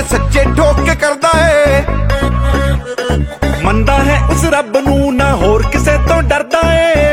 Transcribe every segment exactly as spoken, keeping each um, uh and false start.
सच्चे ठोक के करदा है। ਮੰਨਦਾ है उस रब नू ना होर किसे तो डरदा है।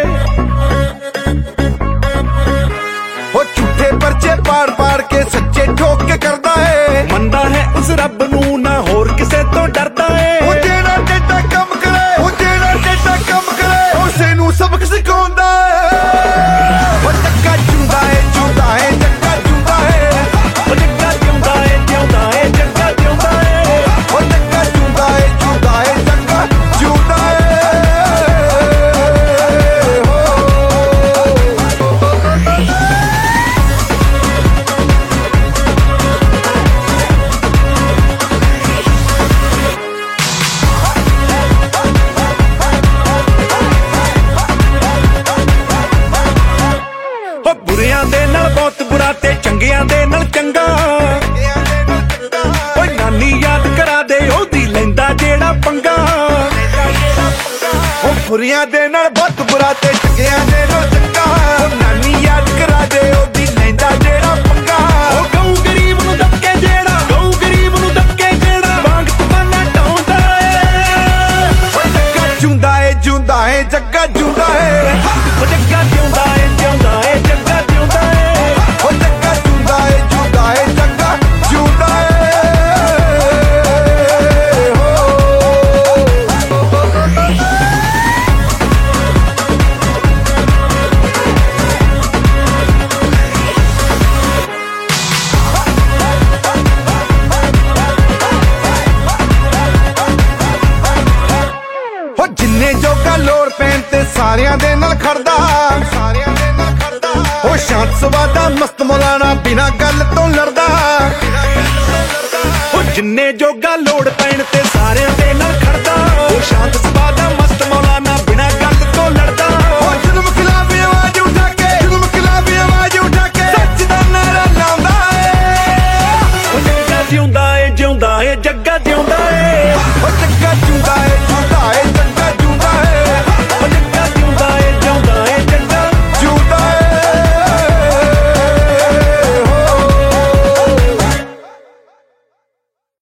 वो झूठे परचे पाड़ पाड़ के सच्चे ठोक के करदा है। ਮੰਨਦਾ है उस रब नू ना होर किसे तो डरदा है। वो जेड़ा टेढ़ा कम करे, वो जेड़ा टेढ़ा कम करे, उसे नू सबक सिखाउंदा है। वो जग्गा जुंदा है जुंदा है जग्गा जुंदा है। ਉਹ ਜੱਗਾ ਜਿਉਂਦਾ ਏ ਜਿਉਂਦਾ ਏ ਜੱਗਾ ਜਿਉਂਦਾ ਏ। वो जग्गा जुंदा है जुंदा है जग्गा जुंदा है। ਉਹ ਬੁਰਿਆਂ ਦੇ ਨਾਲ ਬਹੁਤ ਬੁਰਾ ਤੇ ਚੰਗਿਆਂ ਦੇ ਨਾਲ ਚੰਗਾ। ਓਏ ਨਾਨੀ ਯਾਦ ਕਰਾ ਦੇ ਉਹਦੀ ਲੈਂਦਾ ਜਿਹੜਾ ਪੰਗਾ। ਉਹ ਬੁਰਿਆਂ ਦੇ ਨਾਲ ਬਹੁਤ ਬੁਰਾ ਤੇ ਚੰਗਿਆਂ ਦੇ ਨਾਲ ਚੰਗਾ। ਉਹ ਨਾਨੀ ਯਾਦ ਕਰਾ ਦੇ ਉਹਦੀ ਲੈਂਦਾ ਜਿਹੜਾ ਪੰਗਾ। ਉਹ ਗਊ ਗਰੀਬ ਨੂੰ ਧੱਕੇ ਜਿਹੜਾ ਗਊ ਗਰੀਬ ਨੂੰ ਧੱਕੇ ਜਿਹੜਾ ਵਾਂਗ ਤੂਫਾਨਾਂ ਢਾਉਂਦਾ ਏ। ਉਹ ਜੱਗਾ ਜੁੰਦਾ ਏ ਜੁੰਦਾ ਏ ਜੱਗਾ ਜੁੰਦਾ ਏ। ਉਹ ਜੱਗਾ ਜਿਉਂਦਾ ਏ ਜਿਉਂਦਾ ਏ ਜੱਗਾ ਜਿਉਂਦਾ ਏ। ਉਹ ਜੱਗਾ ਜੁੰਦਾ ਏ ਜੁੰਦਾ ਏ ਜੱਗਾ ਜੁੰਦਾ ਏ। ਹੋ ਜਿੰਨੇ ਜੋਗਾ ਲੋੜ ਪੈਣ ਤੇ ਸਾਰਿਆਂ ਦੇ ਨਾਲ ਖੜਦਾ ਸਾਰਿਆਂ ਦੇ ਨਾਲ ਖੜਦਾ। ਉਹ ਸ਼ਾਂਤ ਸੁਭਾਅ ਦਾ ਮਸਤ ਮੌਲਾਨਾ ਬਿਨਾਂ ਗੱਲ ਤੋਂ ਲੜਦਾ। ਉਹ ਜਿੰਨੇ ਜੋਗਾ ਲੋੜ ਪੈਣ ਤੇ ਸਾਰਿਆਂ ਦੇ ਨਾਲ ਖੜਦਾ। ਉਹ ਸ਼ਾਂਤ ਸੁਭਾਅ ਦਾ ਮਸਤ ਮੌਲਾਨਾ